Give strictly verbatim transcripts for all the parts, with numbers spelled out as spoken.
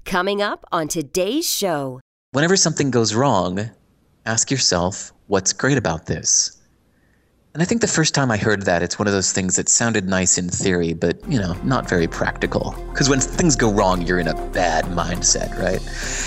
Coming up on today's show. Whenever something goes wrong, ask yourself, what's great about this? And I think the first time I heard that, it's one of those things that sounded nice in theory, but, you know, not very practical. Because when things go wrong, you're in a bad mindset, right?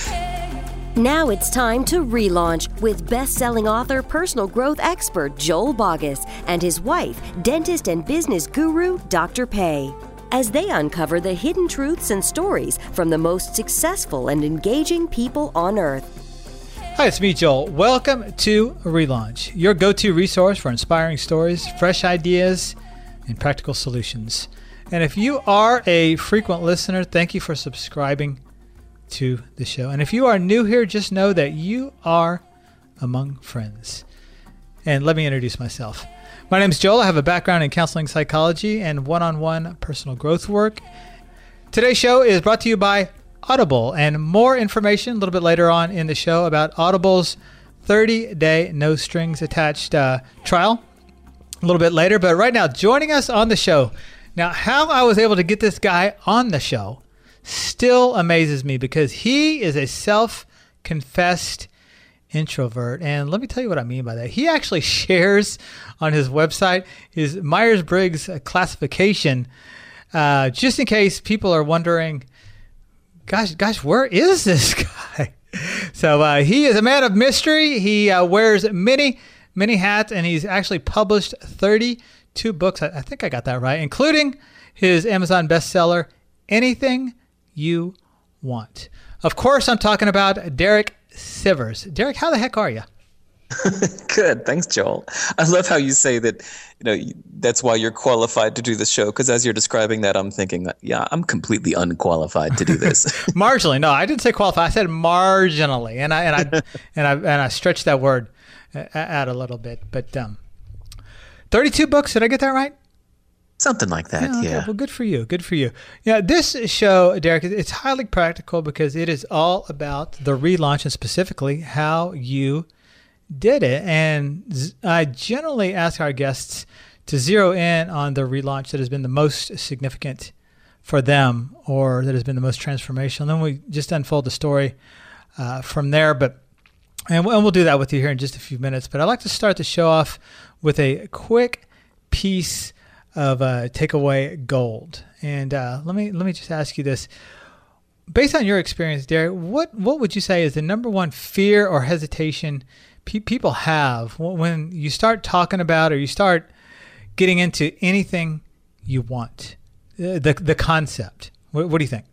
Now it's time to relaunch with best-selling author, personal growth expert Joel Boggess and his wife, dentist and business guru Doctor Pei, as they uncover the hidden truths and stories from the most successful and engaging people on earth. Hi, it's me, Joel. Welcome to Relaunch, your go-to resource for inspiring stories, fresh ideas, and practical solutions. And if you are a frequent listener, thank you for subscribing to the show. And if you are new here, just know that you are among friends. And let me introduce myself. My name is Joel. I have a background in counseling psychology and one-on-one personal growth work. Today's show is brought to you by Audible, and more information a little bit later on in the show about Audible's thirty-day no strings attached uh, trial a little bit later. But right now, joining us on the show. Now, how I was able to get this guy on the show still amazes me, because he is a self-confessed introvert. And let me tell you what I mean by that. He actually shares on his website his Myers-Briggs classification, uh, just in case people are wondering, Gosh, gosh, where is this guy? So uh, he is a man of mystery. He uh, wears many, many hats, and he's actually published thirty-two books. I, I think I got that right, including his Amazon bestseller, Anything You Want. Of course, I'm talking about Derek Sivers. Derek, how the heck are you? Good. Thanks, Joel. I love how you say that, you know, that's why you're qualified to do this show. Because as you're describing that, I'm thinking, yeah, I'm completely unqualified to do this. Marginally. No, I didn't say qualified. I said marginally. And I, and I, and I, and I stretched that word out a little bit, but, um, thirty-two books. Did I get that right? Something like that. Yeah. Okay. Yeah. Well, good for you. Good for you. Yeah. This show, Derek, it's highly practical because it is all about the relaunch, and specifically how you did it. And I generally ask our guests to zero in on the relaunch that has been the most significant for them, or that has been the most transformational. And then we just unfold the story uh, from there. But and we'll, and we'll do that with you here in just a few minutes. But I'd like to start the show off with a quick piece of uh, takeaway gold. And uh, let me let me just ask you this. Based on your experience, Derek, what what would you say is the number one fear or hesitation people have when you start talking about, or you start getting into anything you want, the the concept? What, what do you think?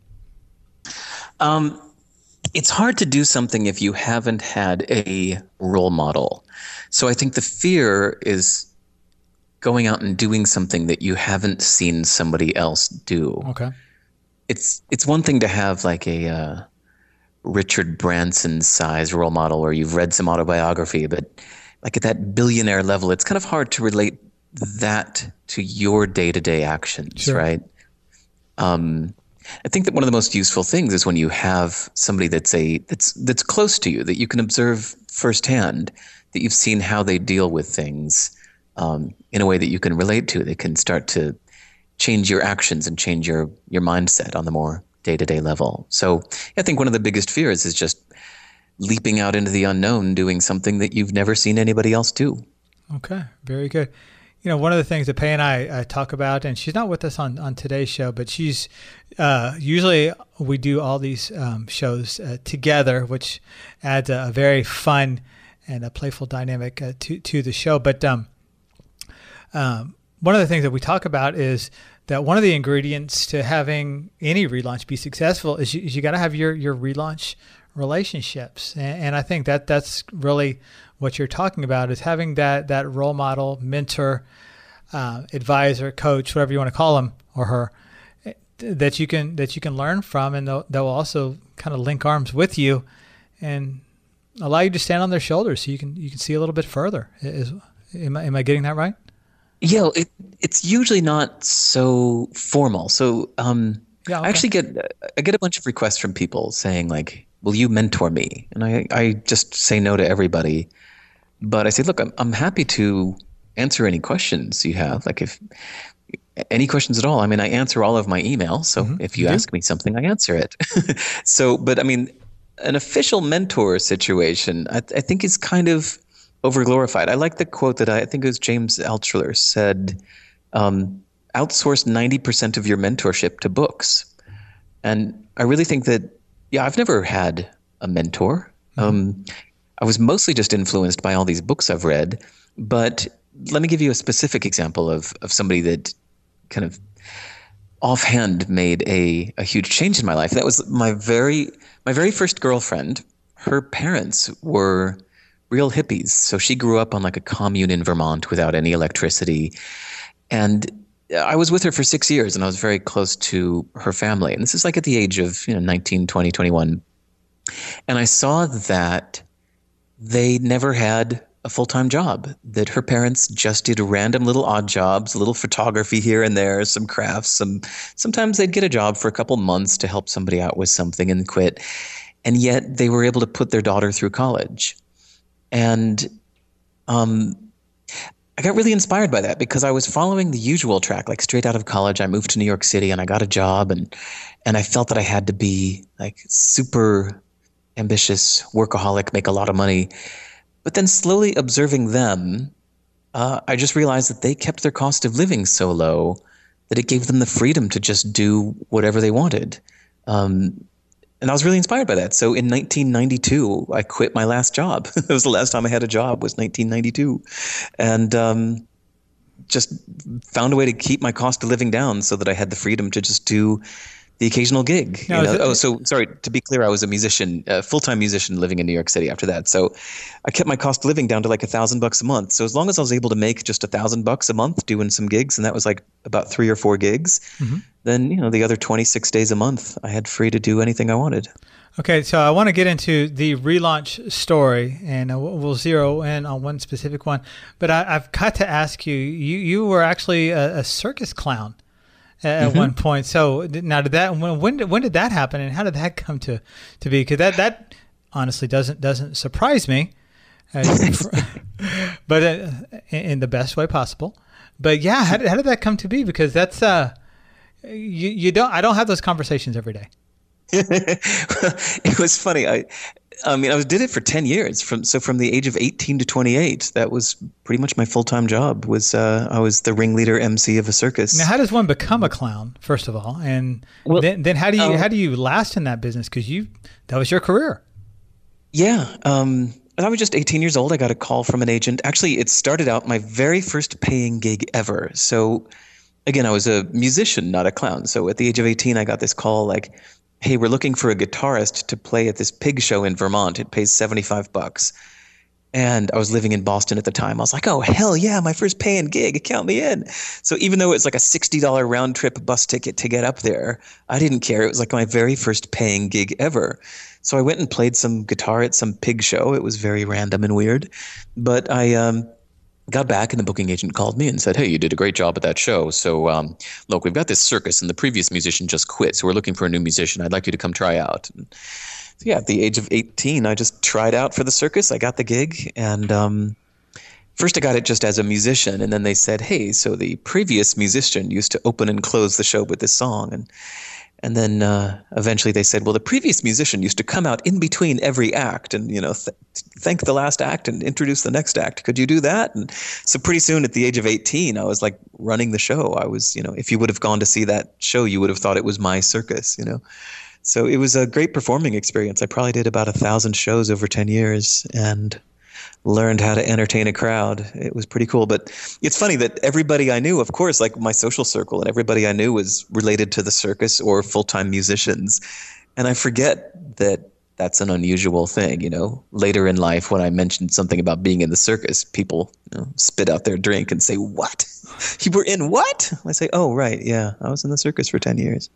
Um, it's hard to do something if you haven't had a role model. So I think the fear is going out and doing something that you haven't seen somebody else do. Okay. It's it's one thing to have like a uh, Richard Branson size role model, or you've read some autobiography, but like at that billionaire level, it's kind of hard to relate that to your day-to-day actions, sure. right? Um, I think that one of the most useful things is when you have somebody that's a that's that's close to you, that you can observe firsthand, that you've seen how they deal with things um, in a way that you can relate to. They can start to change your actions and change your your mindset on the more day-to-day level. So I think one of the biggest fears is just leaping out into the unknown, doing something that you've never seen anybody else do. Okay, very good. You know, one of the things that Pei and I, I talk about, and she's not with us on, on today's show, but she's uh, usually we do all these um, shows uh, together, which adds a, a very fun and a playful dynamic uh, to, to the show. But um, um, one of the things that we talk about is that one of the ingredients to having any relaunch be successful is you, is you got to have your, your relaunch relationships. And, and I think that that's really what you're talking about, is having that, that role model, mentor, uh, advisor, coach, whatever you want to call him or her, that you can, that you can learn from, and they'll, they'll also kind of link arms with you and allow you to stand on their shoulders so you can, you can see a little bit further. Is, am I, am I getting that right? Yeah, it, it's usually not so formal. So um, yeah, okay. I actually get I get a bunch of requests from people saying like, "Will you mentor me?" And I, I just say no to everybody. But I say, look, I'm I'm happy to answer any questions you have. Like if any questions at all. I mean, I answer all of my emails. So mm-hmm. if you mm-hmm. ask me something, I answer it. So, but I mean, an official mentor situation, I, I think is kind of overglorified. I like the quote that I, I think it was James Altucher said, um, outsource ninety percent of your mentorship to books. And I really think that, yeah, I've never had a mentor. Mm-hmm. Um, I was mostly just influenced by all these books I've read. But let me give you a specific example of, of somebody that kind of offhand made a, a huge change in my life. That was my very my very first girlfriend. Her parents were real hippies. So she grew up on like a commune in Vermont without any electricity. And I was with her for six years and I was very close to her family. And this is like at the age of, you know, nineteen, twenty, twenty-one. And I saw that they never had a full-time job, that her parents just did random little odd jobs, a little photography here and there, some crafts, some, sometimes they'd get a job for a couple months to help somebody out with something and quit. And yet they were able to put their daughter through college. And, um, I got really inspired by that because I was following the usual track. Like straight out of college, I moved to New York City and I got a job, and and I felt that I had to be like super ambitious, workaholic, make a lot of money. But then slowly observing them, uh, I just realized that they kept their cost of living so low that it gave them the freedom to just do whatever they wanted. Um, And I was really inspired by that. So in nineteen ninety-two, I quit my last job. That was the last time I had a job, was nineteen ninety-two. And um, just found a way to keep my cost of living down so that I had the freedom to just do the occasional gig. No, you know? it, oh, so sorry, to be clear, I was a musician, a full-time musician living in New York City after that. So I kept my cost of living down to like a thousand bucks a month. So as long as I was able to make just a thousand bucks a month doing some gigs, and that was like about three or four gigs, mm-hmm. then, you know, the other twenty-six days a month, I had free to do anything I wanted. Okay, so I want to get into the relaunch story, and we'll zero in on one specific one. But I, I've got to ask you, you, you were actually a, a circus clown at mm-hmm. one point. So now, did that when when did, when did that happen, and how did that come to, to be? Because that, that honestly doesn't doesn't surprise me, uh, but uh, in the best way possible. But yeah, how did, how did that come to be? Because that's uh, you you don't I don't have those conversations every day. It was funny. I, I mean, I was did it for ten years. From so from the age of eighteen to twenty-eight, that was pretty much my full time job. Was uh, I was the ringleader M C of a circus. Now, how does one become a clown, first of all, and well, then then how do you um, how do you last in that business? Because you that was your career. Yeah. Um, I was just eighteen years old. I got a call from an agent. Actually, it started out my very first paying gig ever. So, again, I was a musician, not a clown. So at the age of eighteen, I got this call like, hey, we're looking for a guitarist to play at this pig show in Vermont. It pays seventy-five bucks. And I was living in Boston at the time. I was like, oh, hell yeah, my first paying gig. Count me in. So even though it's like a sixty dollars round trip bus ticket to get up there, I didn't care. It was like my very first paying gig ever. So I went and played some guitar at some pig show. It was very random and weird. But I um, got back and the booking agent called me and said, hey, you did a great job at that show. So um, look, we've got this circus and the previous musician just quit. So we're looking for a new musician. I'd like you to come try out. And so yeah, at the age of eighteen, I just tried out for the circus. I got the gig. And um, first I got it just as a musician. And then they said, hey, so the previous musician used to open and close the show with this song. And And then uh, eventually they said, well, the previous musician used to come out in between every act and, you know, th- thank the last act and introduce the next act. Could you do that? And so pretty soon at the age of eighteen, I was like running the show. I was, you know, if you would have gone to see that show, you would have thought it was my circus, you know. So it was a great performing experience. I probably did about a thousand shows over ten years and learned how to entertain a crowd. It was pretty cool. But it's funny that everybody I knew, of course, like my social circle and everybody I knew was related to the circus or full-time musicians. And I forget that that's an unusual thing, you know. Later in life, when I mentioned something about being in the circus, people, you know, spit out their drink and say, what? You were in what? I say, oh, right. Yeah, I was in the circus for ten years.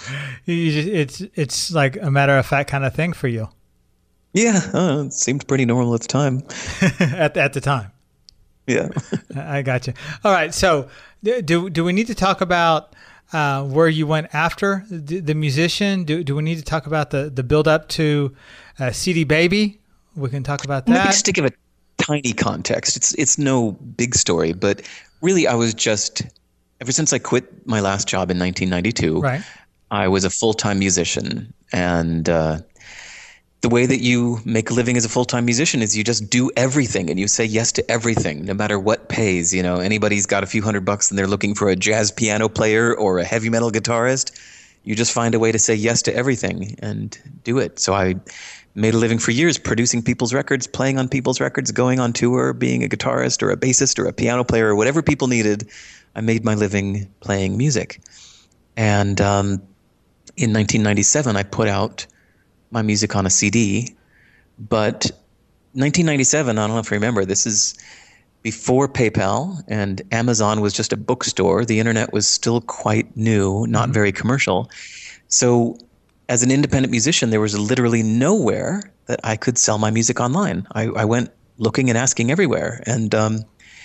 You just, it's, it's like a matter of fact kind of thing for you. Yeah, uh, it seemed pretty normal at the time. at, at the time. Yeah. I got you. All right. So do do we need to talk about uh, where you went after the, the musician? Do do we need to talk about the, the build up to uh, C D Baby? We can talk about that. Maybe just to give a tiny context. It's it's no big story, but really I was just ever since I quit my last job in nineteen ninety-two, Right. I was a full-time musician. And uh, the way that you make a living as a full-time musician is you just do everything and you say yes to everything, no matter what pays. You know, anybody's got a few hundred bucks and they're looking for a jazz piano player or a heavy metal guitarist. You just find a way to say yes to everything and do it. So I made a living for years producing people's records, playing on people's records, going on tour, being a guitarist or a bassist or a piano player or whatever people needed. I made my living playing music. And um, in nineteen ninety-seven, I put out my music on a C D. But nineteen ninety-seven, I don't know if you remember, this is before PayPal and Amazon was just a bookstore. The internet was still quite new, not mm-hmm. very commercial. So as an independent musician, there was literally nowhere that I could sell my music online. I, I went looking and asking everywhere. And um,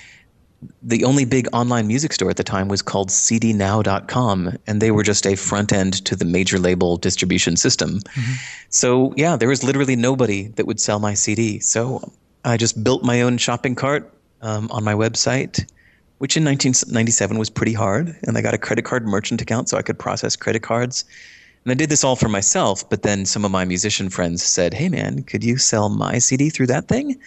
the only big online music store at the time was called C D now dot com, and they were just a front end to the major label distribution system. Mm-hmm. So yeah, there was literally nobody that would sell my C D. So I just built my own shopping cart um, on my website, which in nineteen ninety-seven was pretty hard. And I got a credit card merchant account so I could process credit cards. And I did this all for myself, but then some of my musician friends said, hey man, could you sell my C D through that thing?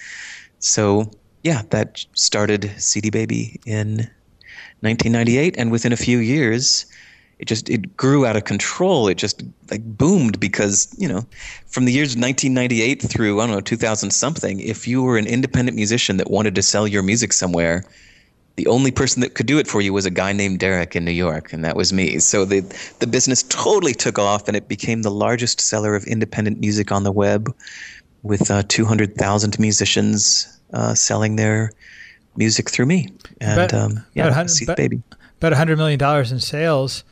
So yeah, that started C D Baby in nineteen ninety-eight, and within a few years, it just it grew out of control. It just like boomed because, you know, from the years nineteen ninety-eight through I don't know two thousand something, if you were an independent musician that wanted to sell your music somewhere, the only person that could do it for you was a guy named Derek in New York, and that was me. So the the business totally took off, and it became the largest seller of independent music on the web, with uh, two hundred thousand musicians Uh, selling their music through me. And about, um, yeah, about, C D about, Baby. About one hundred million dollars in sales.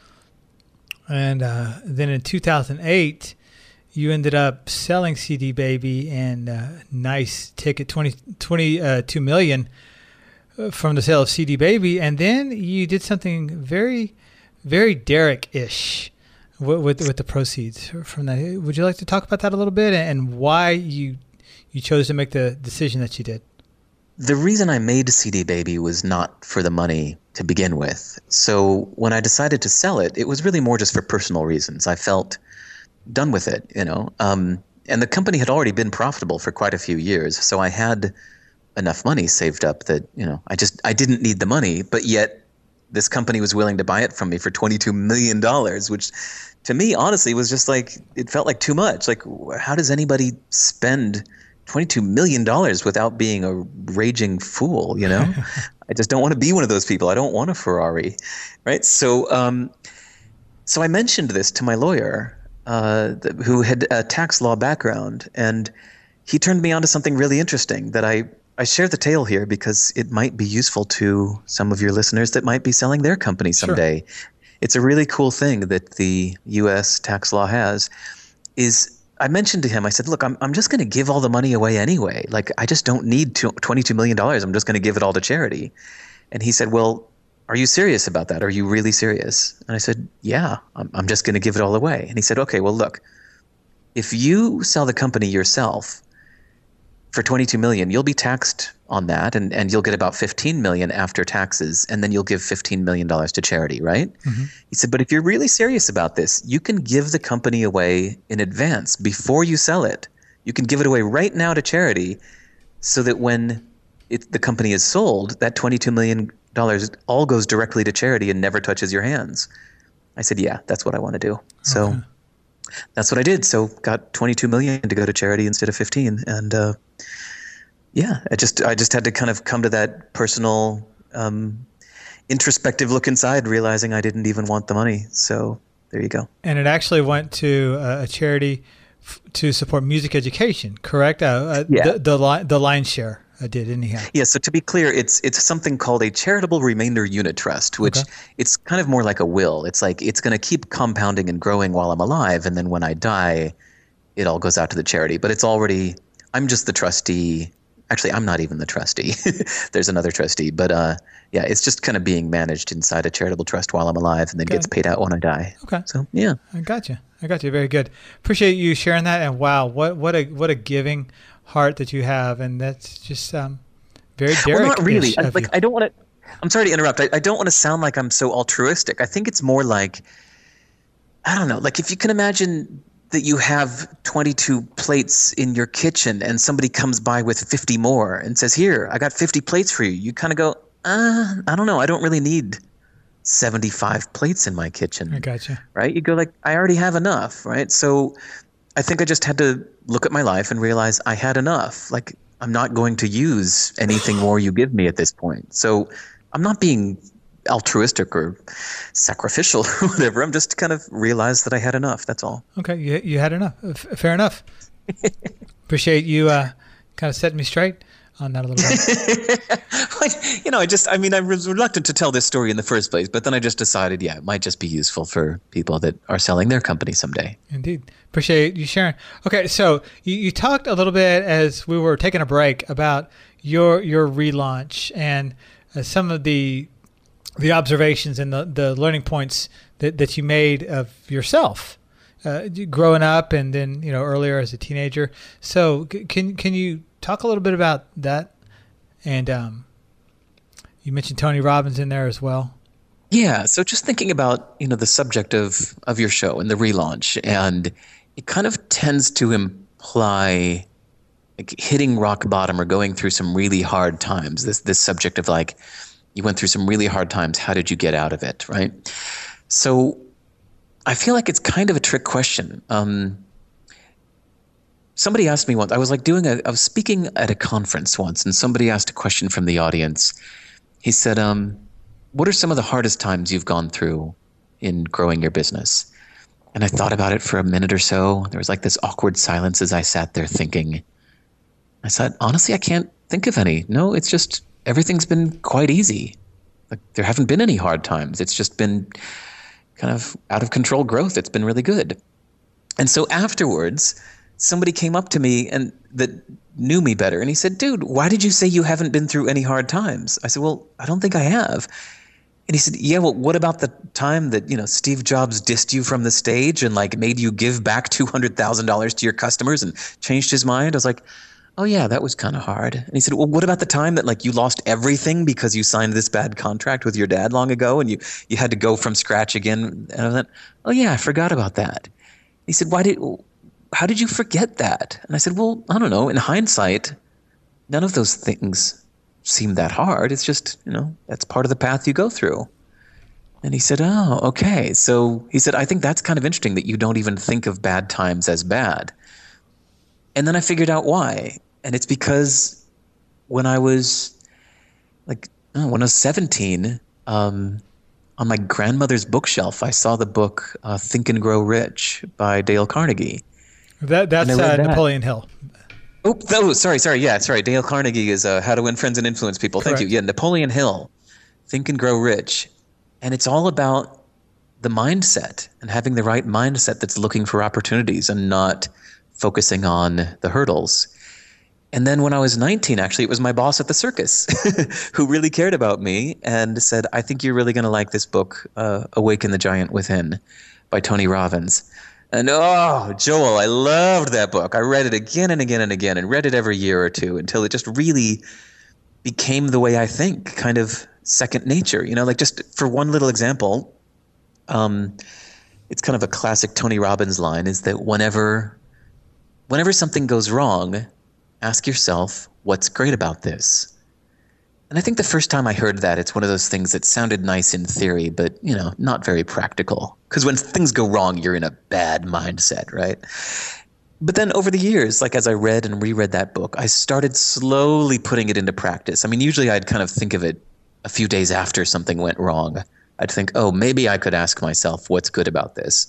And uh, then in two thousand eight, you ended up selling C D Baby and uh, nice ticket, twenty, twenty-two million dollars from the sale of C D Baby. And then you did something very, very Derek-ish with, with, with the proceeds from that. Would you like to talk about that a little bit and why you you chose to make the decision that you did? The reason I made C D Baby was not for the money to begin with. So when I decided to sell it, it was really more just for personal reasons. I felt done with it, you know. Um, and the company had already been profitable for quite a few years, so I had enough money saved up that, you know, I just I didn't need the money, but yet this company was willing to buy it from me for twenty-two million dollars, which to me, honestly, was just like, it felt like too much. Like, how does anybody spend twenty-two million dollars without being a raging fool, you know? I just don't want to be one of those people. I don't want a Ferrari, right? So um, so I mentioned this to my lawyer, uh, th- who had a tax law background, and he turned me on to something really interesting that I, I share the tale here because it might be useful to some of your listeners that might be selling their company someday. Sure. It's a really cool thing that the U S tax law has is I mentioned to him, I said, look, I'm I'm just going to give all the money away anyway. Like, I just don't need twenty-two million dollars. I'm just going to give it all to charity. And he said, well, are you serious about that? Are you really serious? And I said, yeah, I'm, I'm just going to give it all away. And he said, okay, well, look, if you sell the company yourself for twenty-two million dollars, you'll be taxed on that, and, and you'll get about fifteen million dollars after taxes, and then you'll give fifteen million dollars to charity, right? Mm-hmm. He said, but if you're really serious about this, you can give the company away in advance before you sell it. You can give it away right now to charity so that when it, the company is sold, that twenty-two million dollars all goes directly to charity and never touches your hands. I said, yeah, that's what I want to do. So okay. That's what I did. So got twenty-two million dollars to go to charity instead of fifteen. And uh, yeah, I just I just had to kind of come to that personal um, introspective look inside, realizing I didn't even want the money. So there you go. And it actually went to a charity f- to support music education, correct? Uh, uh, yeah. The, the, li- the lion's share I did, anyhow. Yeah, so to be clear, it's it's something called a charitable remainder unit trust, which okay. It's kind of more like a will. It's like it's going to keep compounding and growing while I'm alive, and then when I die, it all goes out to the charity. But it's already – I'm just the trustee. Actually, I'm not even the trustee. There's another trustee. But uh, yeah, it's just kind of being managed inside a charitable trust while I'm alive and then okay. gets paid out when I die. Okay. So, yeah. I got you. I got you. Very good. Appreciate you sharing that. And wow, what what a what a giving heart that you have. And that's just um, very Derek-ish. Well, not really. I, like, I don't want to I'm sorry to interrupt. I, I don't want to sound like I'm so altruistic. I think it's more like, I don't know, like if you can imagine that you have twenty-two plates in your kitchen and somebody comes by with fifty more and says, here, I got fifty plates for you. You kind of go, uh, I don't know. I don't really need seventy-five plates in my kitchen. I gotcha. Right? You go like, I already have enough, right? So I think I just had to look at my life and realize I had enough. Like, I'm not going to use anything more you give me at this point. So I'm not being altruistic or sacrificial or whatever. I'm just kind of realized that I had enough. That's all. Okay. You, you had enough. F- fair enough. Appreciate you uh, kind of setting me straight on that a little bit. Well, you know, I just, I mean, I was reluctant to tell this story in the first place, but then I just decided, yeah, it might just be useful for people that are selling their company someday. Indeed. Appreciate you sharing. Okay. So you, you talked a little bit as we were taking a break about your, your relaunch and uh, some of the, the observations and the, the learning points that, that you made of yourself uh, growing up and then, you know, earlier as a teenager. So c- can, can you talk a little bit about that? And um, you mentioned Tony Robbins in there as well. Yeah. So just thinking about, you know, the subject of, of your show and the relaunch, and it kind of tends to imply like hitting rock bottom or going through some really hard times. This, this subject of like, you went through some really hard times. How did you get out of it? Right. So I feel like it's kind of a trick question. Um, Somebody asked me once, I was like doing a, I was speaking at a conference once, and somebody asked a question from the audience. He said, um, what are some of the hardest times you've gone through in growing your business? And I thought about it for a minute or so. There was like this awkward silence as I sat there thinking. I said, honestly, I can't think of any. No, it's just, everything's been quite easy. Like there haven't been any hard times. It's just been kind of out of control growth. It's been really good. And so afterwards, somebody came up to me and that knew me better. And he said, dude, why did you say you haven't been through any hard times? I said, well, I don't think I have. And he said, yeah, well, what about the time that, you know, Steve Jobs dissed you from the stage and like made you give back two hundred thousand dollars to your customers and changed his mind? I was like, oh yeah, that was kind of hard. And he said, well, what about the time that like you lost everything because you signed this bad contract with your dad long ago and you, you had to go from scratch again? And I was like, oh yeah, I forgot about that. He said, why did... how did you forget that? And I said, well, I don't know. In hindsight, none of those things seem that hard. It's just, you know, that's part of the path you go through. And he said, oh, okay. So he said, I think that's kind of interesting that you don't even think of bad times as bad. And then I figured out why. And it's because when I was like, oh, when I was seventeen, um, on my grandmother's bookshelf, I saw the book uh, Think and Grow Rich by Dale Carnegie. That That's uh, that. Napoleon Hill. Oh, oh, sorry, sorry. Yeah, sorry. Dale Carnegie is uh, How to Win Friends and Influence People. Correct. Thank you. Yeah, Napoleon Hill, Think and Grow Rich. And it's all about the mindset and having the right mindset that's looking for opportunities and not focusing on the hurdles. And then when I was nineteen, actually, it was my boss at the circus who really cared about me and said, I think you're really going to like this book, uh, Awaken the Giant Within by Tony Robbins. And oh, Joel, I loved that book. I read it again and again and again and read it every year or two until it just really became the way I think, kind of second nature. You know, like just for one little example, um, it's kind of a classic Tony Robbins line is that whenever, whenever something goes wrong, ask yourself, what's great about this? And I think the first time I heard that, it's one of those things that sounded nice in theory, but, you know, not very practical. Because when things go wrong, you're in a bad mindset, right? But then over the years, like as I read and reread that book, I started slowly putting it into practice. I mean, usually I'd kind of think of it a few days after something went wrong. I'd think, oh, maybe I could ask myself, what's good about this?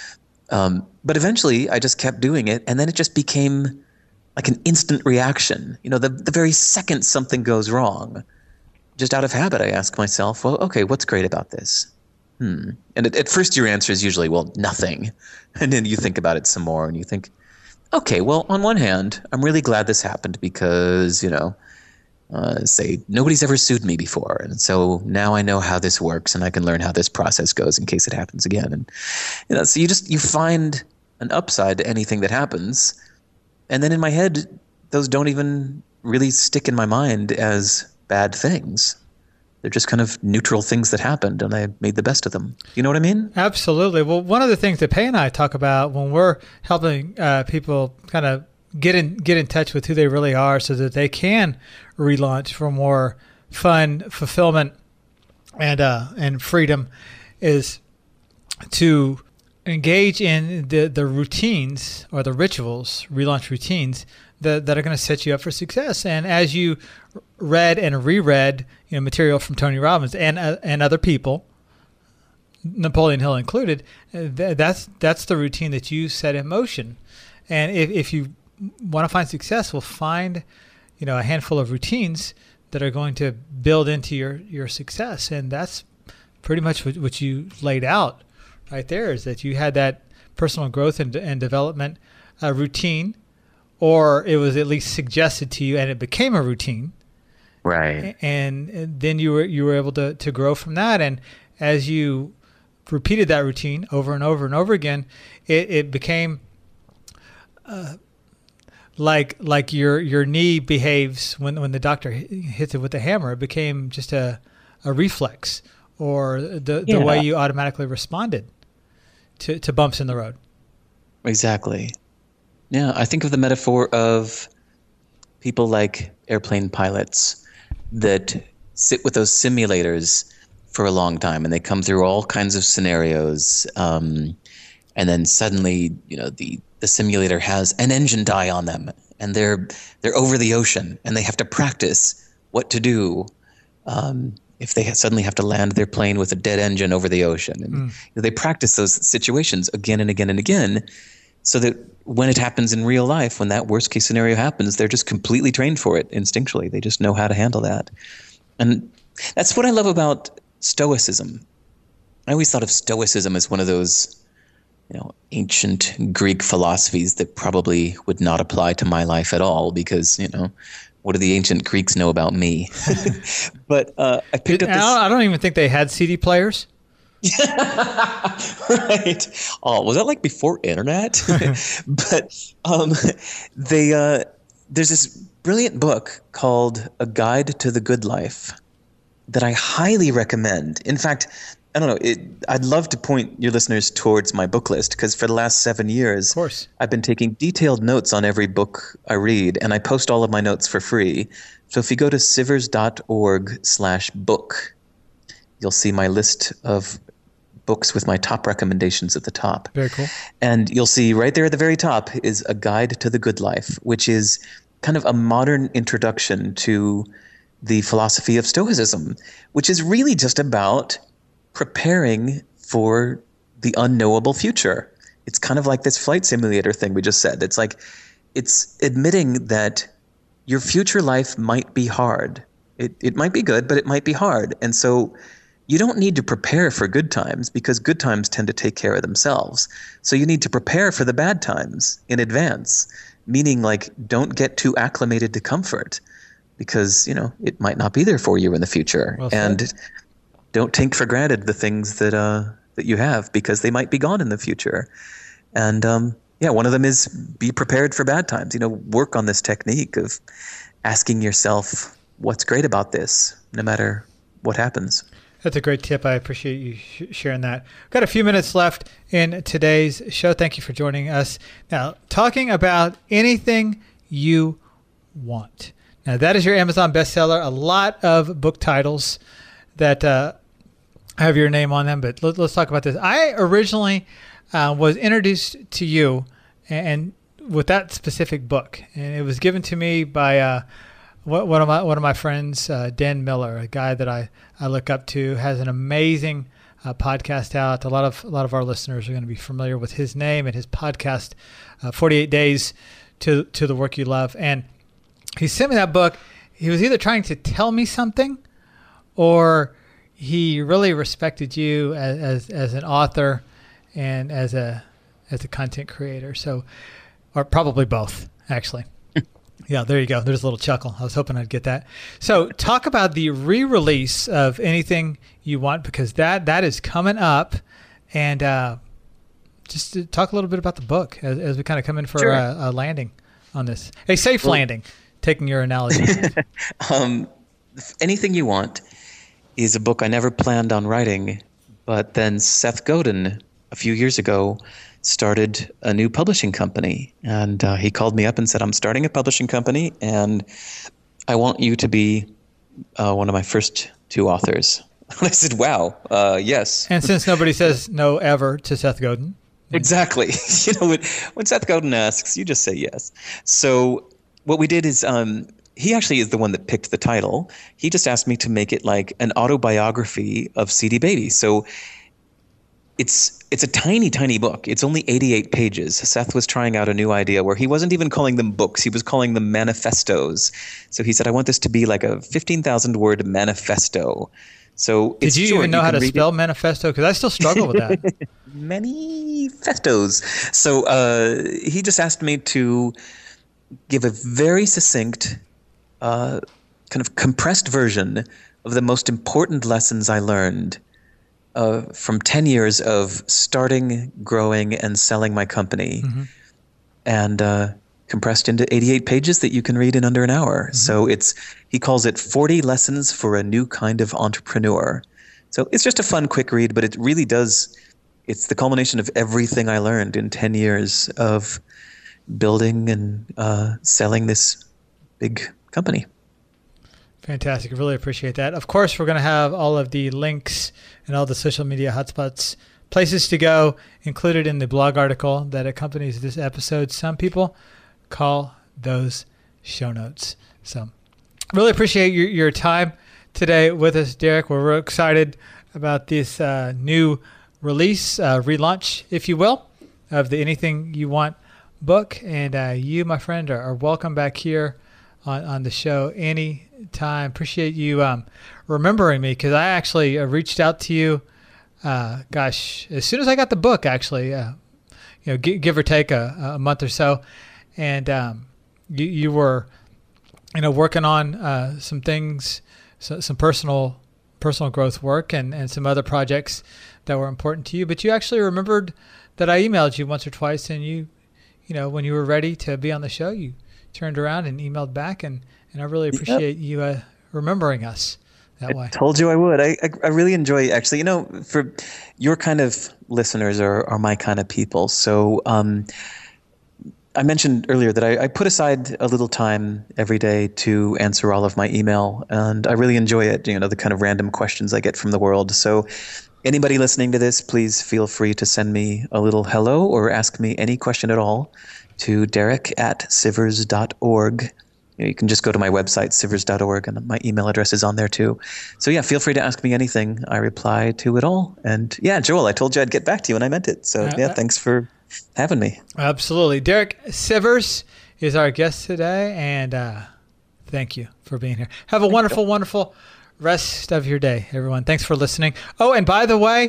Um, but eventually I just kept doing it, and then it just became like an instant reaction. You know, the, the very second something goes wrong, just out of habit, I ask myself, well, okay, what's great about this? Hmm. And at, at first your answer is usually, well, nothing. And then you think about it some more and you think, okay, well, on one hand, I'm really glad this happened because, you know, uh, say nobody's ever sued me before. And so now I know how this works and I can learn how this process goes in case it happens again. And, you know, so you just, you find an upside to anything that happens. And then in my head, those don't even really stick in my mind as bad things. they're just kind of neutral things that happened, and I made the best of them. You know what I mean? Absolutely. Well, one of the things that Pei and I talk about when we're helping uh, people kind of get in get in touch with who they really are, so that they can relaunch for more fun, fulfillment, and uh, and freedom, is to engage in the, the routines or the rituals, relaunch routines that, that are going to set you up for success. And as you read and reread, you know, material from Tony Robbins and uh, and other people, Napoleon Hill included, uh, th- that's that's the routine that you set in motion. And if, if you want to find success, well, find, you know, a handful of routines that are going to build into your, your success. And that's pretty much what, what you laid out right there, is that you had that personal growth and, and development uh, routine, or it was at least suggested to you and it became a routine. Right. And, and then you were you were able to, to grow from that. And as you repeated that routine over and over and over again, it, it became uh, like like your your knee behaves when, when the doctor hits it with the hammer. It became just a, a reflex, or the, yeah. the way you automatically responded to, to bumps in the road. Exactly. Yeah, I think of the metaphor of people like airplane pilots that sit with those simulators for a long time, and they come through all kinds of scenarios, um, and then suddenly, you know, the, the simulator has an engine die on them, and they're they're over the ocean, and they have to practice what to do um, if they suddenly have to land their plane with a dead engine over the ocean. And mm. you know, they practice those situations again and again and again, so that when it happens in real life, when that worst case scenario happens, they're just completely trained for it instinctually. They just know how to handle that. And that's what I love about Stoicism. I always thought of Stoicism as one of those, you know, ancient Greek philosophies that probably would not apply to my life at all, because, you know, what do the ancient Greeks know about me? But uh, I picked up this. I don't even think they had C D players. Right. Oh, was that like before internet? But um, they uh, there's this brilliant book called A Guide to the Good Life that I highly recommend. In fact, I don't know, it, I'd love to point your listeners towards my book list, because for the last seven years, of course, I've been taking detailed notes on every book I read, and I post all of my notes for free. So if you go to sivers.org slash book, you'll see my list of books with my top recommendations at the top. Very cool. And you'll see right there at the very top is A Guide to the Good Life, which is kind of a modern introduction to the philosophy of Stoicism, which is really just about preparing for the unknowable future. It's kind of like this flight simulator thing we just said. It's like, it's admitting that your future life might be hard. It it might be good, but it might be hard. And so you don't need to prepare for good times, because good times tend to take care of themselves. So you need to prepare for the bad times in advance, meaning like don't get too acclimated to comfort, because, you know, it might not be there for you in the future. Well and don't take for granted the things that uh, that you have, because they might be gone in the future. And um, yeah, one of them is be prepared for bad times. You know, work on this technique of asking yourself, what's great about this, no matter what happens. That's a great tip. I appreciate you sh- sharing that. Got a few minutes left in today's show. Thank you for joining us. Now, talking about anything you want. Now, that is your Amazon bestseller. A lot of book titles that uh, have your name on them, but let, let's talk about this. I originally uh, was introduced to you and, and with that specific book, and it was given to me by uh, one of my one of my friends, uh, Dan Miller, a guy that I, I look up to, has an amazing uh, podcast out. A lot of a lot of our listeners are going to be familiar with his name and his podcast, uh, forty-eight Days to to the Work You Love. And he sent me that book. He was either trying to tell me something, or he really respected you as as, as an author and as a as a content creator. So, or probably both, actually. Yeah, there you go. There's a little chuckle. I was hoping I'd get that. So talk about the re-release of Anything You Want, because that that is coming up. And uh, just to talk a little bit about the book as, as we kind of come in for Sure. a, a landing on this. A safe well, landing, taking your analogy. um, Anything You Want is a book I never planned on writing, but then Seth Godin, a few years ago, started a new publishing company. And uh, he called me up and said, I'm starting a publishing company, and I want you to be uh, one of my first two authors. And I said, wow, uh, yes. And since nobody says no ever to Seth Godin. Exactly. You know, when, when Seth Godin asks, you just say yes. So what we did is um, he actually is the one that picked the title. He just asked me to make it like an autobiography of C D Baby. So it's it's a tiny, tiny book. It's only eighty-eight pages. Seth was trying out a new idea where he wasn't even calling them books. He was calling them manifestos. So he said, I want this to be like a fifteen thousand word manifesto. So Did you short. even know you how to spell it. manifesto? Because I still struggle with that. Manifestos. So uh, he just asked me to give a very succinct, uh, kind of compressed version of the most important lessons I learned uh, from ten years of starting, growing, and selling my company, mm-hmm. and uh, compressed into eighty-eight pages that you can read in under an hour. Mm-hmm. So it's he calls it forty Lessons for a New Kind of Entrepreneur. So it's just a fun, quick read, but it really does. It's the culmination of everything I learned in ten years of building and uh, selling this big company. Fantastic. I really appreciate that. Of course, we're going to have all of the links and all the social media hotspots, places to go, included in the blog article that accompanies this episode. Some people call those show notes. So really appreciate your, your time today with us, Derek. We're real excited about this uh, new release, uh, relaunch, if you will, of the Anything You Want book. And uh, you, my friend, are, are welcome back here on, on the show anytime. Appreciate you um, remembering me, because I actually uh, reached out to you, uh, gosh, as soon as I got the book, actually, uh, you know, g- give or take a, a month or so. And um, you, you were, you know, working on uh, some things, so, some personal personal growth work and, and some other projects that were important to you. But you actually remembered that I emailed you once or twice, and you, you know, when you were ready to be on the show, you turned around and emailed back, and, and I really appreciate yep. you uh, remembering us that I way. Told you I would. I, I I really enjoy, actually, you know, for your kind of listeners are, are my kind of people. So um, I mentioned earlier that I, I put aside a little time every day to answer all of my email, and I really enjoy it, you know, the kind of random questions I get from the world. So anybody listening to this, please feel free to send me a little hello or ask me any question at all to Derek at sivers dot org. You know, you can just go to my website, sivers dot org, and my email address is on there too. So yeah, feel free to ask me anything. I reply to it all. And yeah, Joel, I told you I'd get back to you, and I meant it. So uh, yeah, thanks for having me. Absolutely. Derek Sivers is our guest today, and uh, thank you for being here. Have a wonderful, wonderful rest of your day, everyone. Thanks for listening. Oh, and by the way,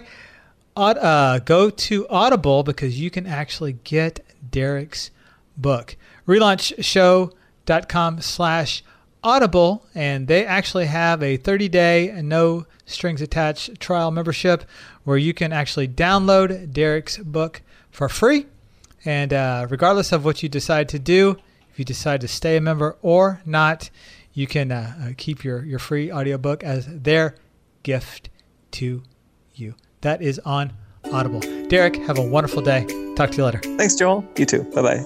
uh, go to Audible, because you can actually get Derek's book. relaunch show dot com slash audible, and they actually have a thirty day no strings attached trial membership where you can actually download Derek's book for free. And uh, regardless of what you decide to do, if you decide to stay a member or not, you can uh, uh, keep your, your free audiobook as their gift to you. That is on Audible. Derek, have a wonderful day. Talk to you later. Thanks, Joel. You too. Bye-bye.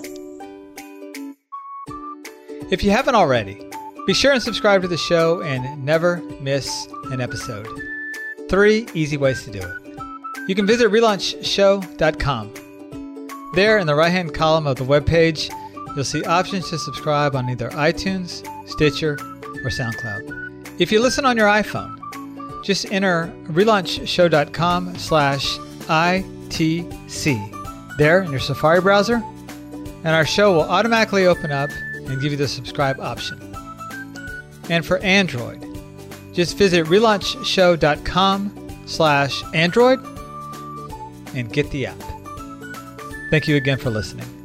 If you haven't already, be sure and subscribe to the show and never miss an episode. Three easy ways to do it. You can visit relaunch show dot com. There in the right-hand column of the webpage, you'll see options to subscribe on either iTunes, Stitcher, or SoundCloud. If you listen on your iPhone, just enter relaunch show dot com slash I T C there in your Safari browser, and our show will automatically open up and give you the subscribe option. And for Android, just visit relaunch show dot com slash Android and get the app. Thank you again for listening.